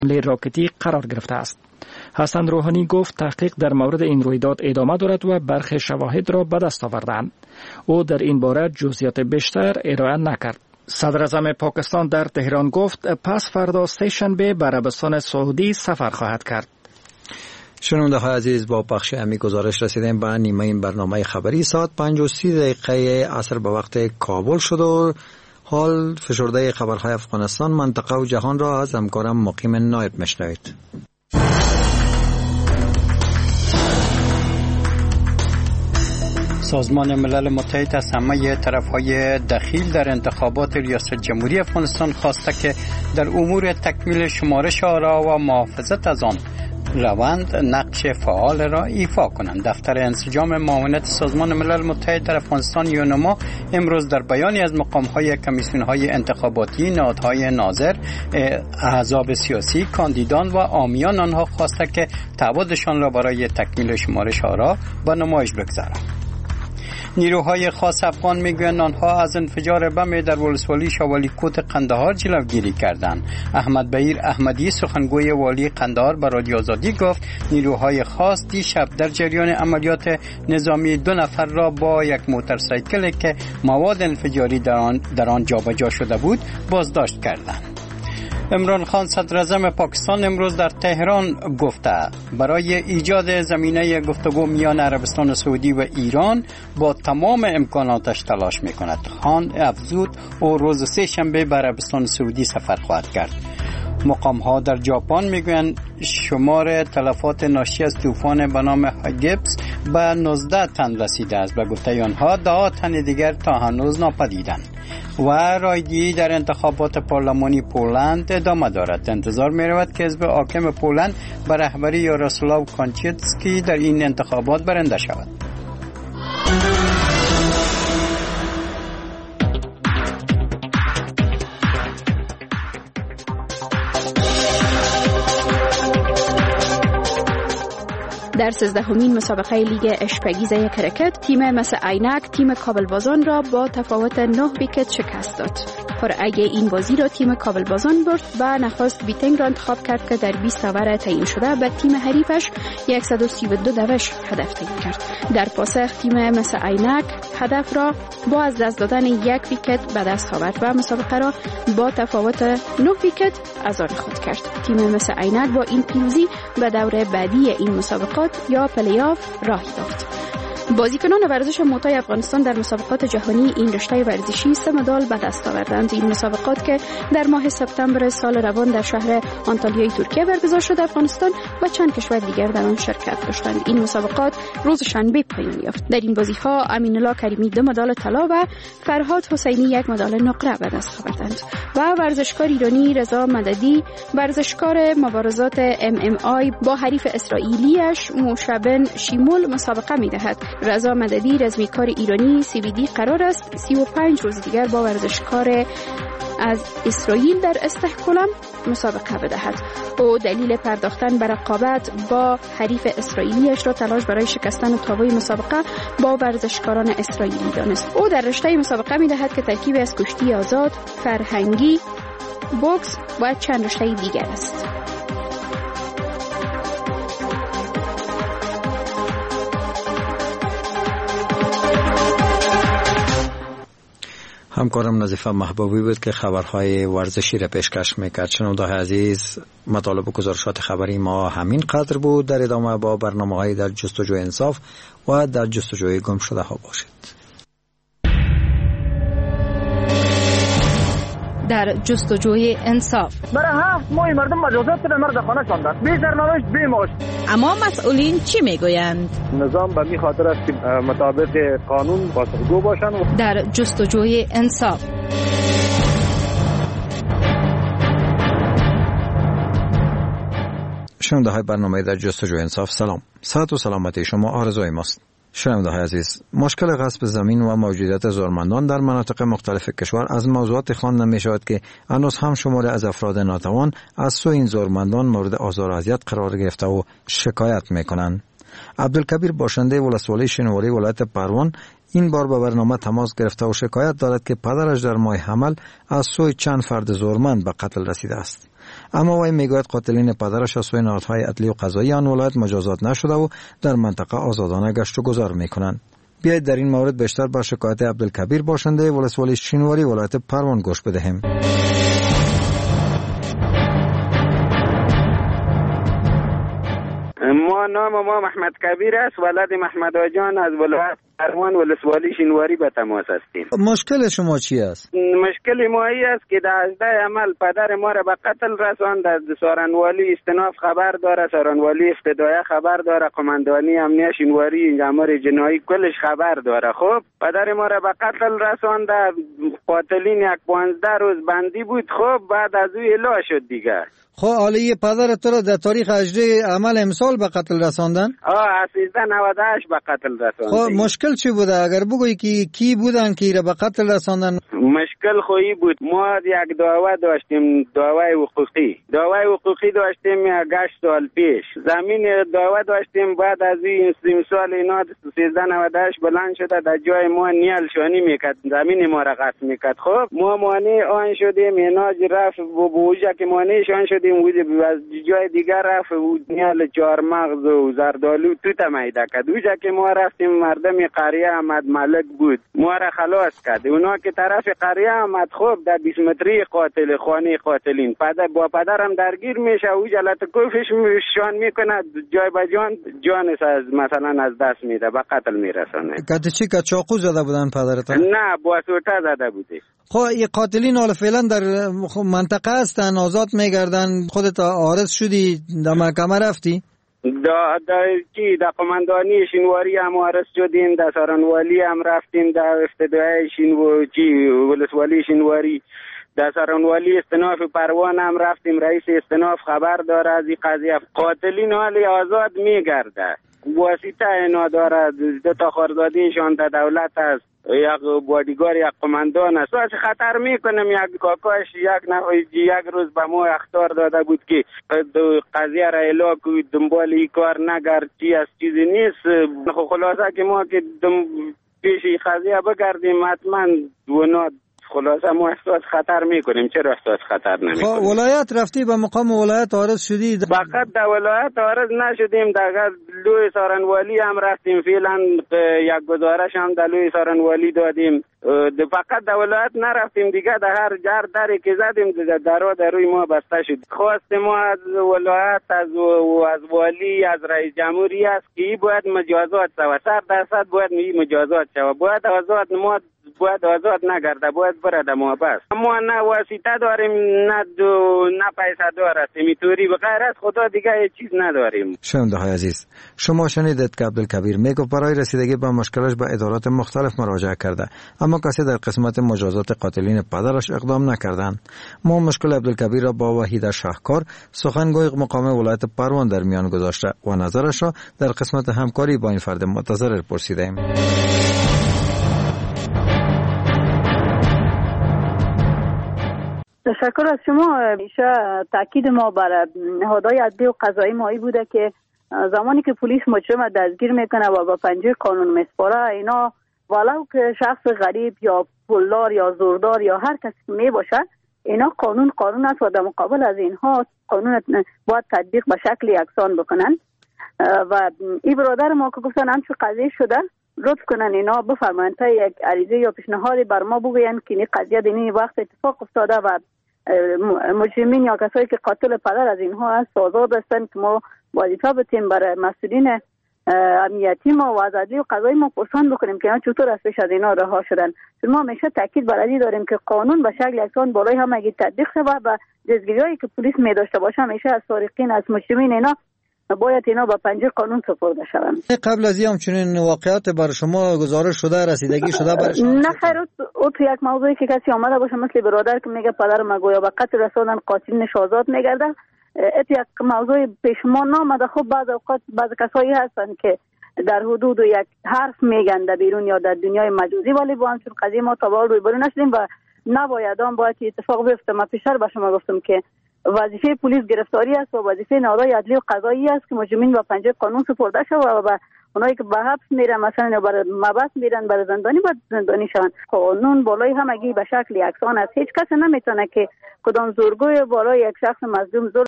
حمله راکتی قرار گرفته است. حسن روحانی گفت تحقیق در مورد این رویداد ادامه دارد و برخی شواهد را به دست آوردند. او در این باره جزئیات بیشتر ارائه نکرد. صدر اعظم پاکستان در تهران گفت پس فردا سه شنبه به عربستان سعودی سفر خواهد کرد. شنونده های عزیز، با بخش امی گزارش رسیدیم به نیمه این برنامه خبری. ساعت 5:30 عصر به وقت کابل شد و حال فشرده خبرهای افغانستان، منطقه و جهان را از همکارم مقیم نایب میشنوید. سازمان ملل متحد از همه طرف‌های دخیل در انتخابات ریاست جمهوری افغانستان خواسته که در امور تکمیل شمارش آرا و محافظت از آن روند نقش فعال را ایفا کنند. دفتر انسجام معاونت سازمان ملل متحد در افغانستان یونما امروز در بیانی از مقام‌های کمیسیون‌های انتخاباتی، نهادهای ناظر، احزاب سیاسی، کاندیدان و عامیان آنها خواسته که تعهدشان را برای تکمیل شمارش آرا به نمایش بگذارند. نیروهای خاص افغان میگویند آنها از انفجار بم در ولسوالی شوالی کوت قندهار جلوگیری کردند. احمد بهیر احمدی سخنگوی والی قندهار به رادیو آزادی گفت نیروهای خاص دیشب در جریان عملیات نظامی 2 نفر را با یک موتورسیکل که مواد انفجاری در آن جابجا شده بود بازداشت کردند. عمران خان صدر اعظم پاکستان امروز در تهران گفته برای ایجاد زمینه گفتگو میان عربستان سعودی و ایران با تمام امکاناتش تلاش میکند. خان افزود او روز سه شنبه به عربستان سعودی سفر خواهد کرد. مقام ها در ژاپن میگویند شمار تلفات ناشی از طوفان به نام هاگیبس به 19 تن رسیده است. به گفته آنها 10 تن دیگر تا هنوز ناپدیدند. و رایگیری در انتخابات پارلمانی پولند ادامه دارد. انتظار می رود که حزب حاکم پولند به رهبری یاروسلاو کانچیتسکی در این انتخابات برنده شود. در 13مین مسابقه لیگ اشپگیزه کرکت تیم مس عینک تیم کابل بازان را با تفاوت 9 ویکت شکست داد. قرعه این بازی را تیم کابل بازان برد و نخست بیتنگ را انتخاب کرد که در 20 اوور تعیین شده به تیم حریفش 132 دوش هدف تعیین کرد. در پاسخ تیم مس عینک هدف را با از دست دادن 1 ویکت به دست آورد و مسابقه را با تفاوت 9 ویکت از آن خود کرد. تیم مس عینک با این پیروزی به دور بعدی این مسابقات یا پلی‌آف راه یافت. بازیکنان ورزش موتای افغانستان در مسابقات جهانی این رشته ورزشی 3 مدال به دست آوردند. این مسابقات که در ماه سپتامبر سال روان در شهر آنتالیای ترکیه برگزار شد، افغانستان و چند کشور دیگر در آن شرکت داشتند. این مسابقات روز شنبه پایان یافت. در این بازی‌ها امین الله کریمی 2 مدال طلا و فرهاد حسینی 1 مدال نقره به دست آوردند و ورزشکار ایرانی رضا مددی ورزشکار مبارزات MMA با حریف اسرائیلیش موشبن شیمول مسابقه می‌دهد. رضا مددی رزمیکار ایرانی CBD قرار است 35 روز دیگر با ورزشکار از اسرائیل در استحکلم مسابقه بدهد. او دلیل پرداختن به رقابت با حریف اسرائیلیش را تلاش برای شکستن تابوی مسابقه با ورزشکاران اسرائیلی دانست. او در رشته مسابقه می‌دهد که ترکیب از کشتی آزاد، فرهنگی، بوکس و چند رشته دیگر است. همکارم نظیفه محبوبی بود که خبرهای ورزشی را پیشکش میکرد. شنونده‌های عزیز، مطالب و گزارشات خبری ما همین قدر بود. در ادامه با برنامه‌های در جستجوی انصاف و در جستجوی گم شده ها باشید. در جستجوی انصاف برای 7 ماه مردم مجازات در مرد خانه شاندن، بی سرنوشت بی معاش. اما مسئولین چی میگویند؟ نظام به می خاطر است که مطابق قانون پاسخگو باشند. در جستجوی انصاف شنونده های برنامه در جستجوی انصاف، سلام. صحت و سلامتی شما آرزوی ماست. شنونده‌های عزیز، مشکل غصب زمین و موجودیت زورمندان در مناطق مختلف کشور از موضوعات خوانده می‌شود که هنوز هم شماری از افراد ناتوان از سوی این زورمندان مورد آزار و اذیت قرار گرفته و شکایت می‌کنند. عبدالکبیر باشنده ولسوالی شینواری ولایت پروان این بار به برنامه تماس گرفته و شکایت دارد که پدرش در ماه حمل از سوی چند فرد زورمند به قتل رسیده است. اما وی میگوید قاتلین پدرش از سوی نهادهای عدلی و قضایی آن ولایت مجازات نشده و در منطقه آزادانه گشت و گذار میکنند. بیایید در این مورد بیشتر با شکایت عبدالکبیر باشنده ولسوالی شینواری ولایت پروان گوش بدهیم. نام ما محمد کبیر است، ولد محمد آجان از ولایت پروان ولسوالی شینواری به تماس هستیم. مشکل شما چی است؟ مشکل ما ای است که در ازده عمل پدر ما را به قتل رساند. از سارنوالی استناف خبر داره، سارنوالی افتدایه خبر داره، قماندانی امنیه شینواری امر جنایی کلش خبر داره. خب پدر ما را به قتل رسانده. قاتلین 15 روز بندی بود. خب بعد از او اعلام شد دیگه. خب عالی پدر تو را در تاریخ 18 عمل امسال به قتل رساندن؟ 1398 به قتل رساندن. خب مشکل چی بوده؟ اگر بگویی که کی بودن که را به قتل رساندن؟ مشکل خویی بود. ما یک دعوه داشتیم، دعوه حقوقی داشتیم 8 سال پیش. زمین دعوه داشتیم. بعد از این سال اینا 1398 بلند شده در جای ما نیال شانی میکرد، زمین ما را غصب میکرد. خب ما مانع آن شدیم، اینا رفت بوجه که مانع شان شدیم، از جای دیگر رفت نیال چهارمغز و زردالو تو تمیده کرد. اوجه که ما رفتیم مردم قریه احمد ملک بود، ما را خلاص کرد. اونا که طرف قریه احمد خب در 20 متری قاتل خانه قاتلین با پدرم درگیر میشه، او جلت کوفش شان میکنه، جای به جانش از مثلا از دست میده، به قتل میرسانه. چی که چاقو زده بودن پدرت؟ نه با سوته زده بوده. خب این قاتلین حالا فعلا در منطقه هستن، آزاد میگردن. خودت عارض شدی، در محکمه رفتی؟ در قماندانی شینواری هم عارض شدیم، در سارنوالی هم رفتیم، در افتدای ولسوالی شینواری، در سارنوالی استناف پروان هم رفتیم. رئیس استناف خبر داره از این قضیه. قاتلین حالی آزاد میگرده، واسطه اینا داره. 2 تا خارزادیشان در دولت است، یک بادیگار یک قماندان است. از خطر میکنم. یک کاکاش یک روز به ما اخطار داده بود که قضیه را اعلام کنید، دنبال این کار نگرد، چی از چیزی نیست. خلاصه که ما که پیش قضیه بگردیم حتما خلاصه ما احساس خطر میکنیم. چرا احساس خطر نمیکنیم؟ خب ولایت رفتی، به مقام ولایت عارض شدی؟ فقط در ولایت عارض نشدیم، در لوی سارنوالی هم رفتیم. فعلا یک گزارش هم در لوی سارنوالی دادیم. فقط در ولایت نرفتیم دیگه، در هر جر دری که زدیم در روی ما بسته شد. خواست ما از ولایت از والی از رئیس جمهوری است که باید مجازات شود، 100% باید مجازات شود، باید آزاد نگرده، باید برده ما بس. ما نه واسطه داریم نه پیسه داریم، اینطوری بغیر از خدا دیگه هیچ چیز نداریم. شنونده های عزیز، شما شنیدید که عبدالکبیر میگو برای رسیدگی به مشکلش به ادارات مختلف مراجعه کرده، اما کسی در قسمت مجازات قاتلین پدرش اقدام نکردند. ما مشکل عبدالکبیر را با وحید شهکار سخنگوی مقام ولایت پروان در میان گذاشته و نظرش را در قسمت همکاری با این فرد متضرر پرسیدیم. تشکر از شما. همیشه تاکید ما بر نهادهای عدلی و قضایی مایی بوده که زمانی که پلیس مجرم دستگیر میکنه و با پنجه قانون میسپاره، اینا ولو که شخص غریب یا پولدار یا زوردار یا هر کسی که می باشه، اینا قانون است و در مقابل از اینها قانون باید تطبیق به شکل یکسان بکنن. و این برادر ما که گفتن همچون قضیه شده، لطف کنن اینا بفرمایند تا یک عریضه یا پیشنهادی بر ما بگوین که این قضیه دینی وقت اتفاق افتاده و مجرمین یا کسایی که قاتل پدر از اینها هست آزاد هستند که ما وظیفه بتیم برای مسئولین امنیتی ما و عدلی و قضایی ما پرسان بکنیم که اینا چطور از پیش از اینا رها شدن. ما همیشه تاکید بر این داریم که قانون به شکل یکسان بالای هم اگه تطبیق شود و دستگیریایی که پلیس می داشته باشه همیشه از سارقین از مجرمین اینا باید اینا با پنجه قانون سپرده شوند. قبل از این چنین واقعات بر شما گزارش شده، رسیدگی شده برای شما؟ نه خیر، او تو یک موضوعی که کسی آمده باشه مثل برادر که میگه پدرم گویا به قتل رساندن قاتلینش آزاد میگرده، ات یک موضوع پیش ما نامده. خب بعض اوقات بعض کسایی هستن که در حدود یک حرف میگن در بیرون یا در دنیای مجازی، ولی با همچون قضیه ما تا به حال روبرو نشدیم و نباید آن باید اتفاق بیفته. من پیشتر به شما گفتم که وظیفه پلیس گرفتاری است و وظیفه نهادهای عدلی و قضایی است که مجرمین با پنجه قانون سپرده شود و اونایی که به حبس میرن مثلا یا بر مبعث میرن بر زندانی باید زندانی شون. قانون بالای همگی به شکل یکسان است. هیچ کس نمیتونه که کدام زورگوی بالای یک شخص مظلوم زور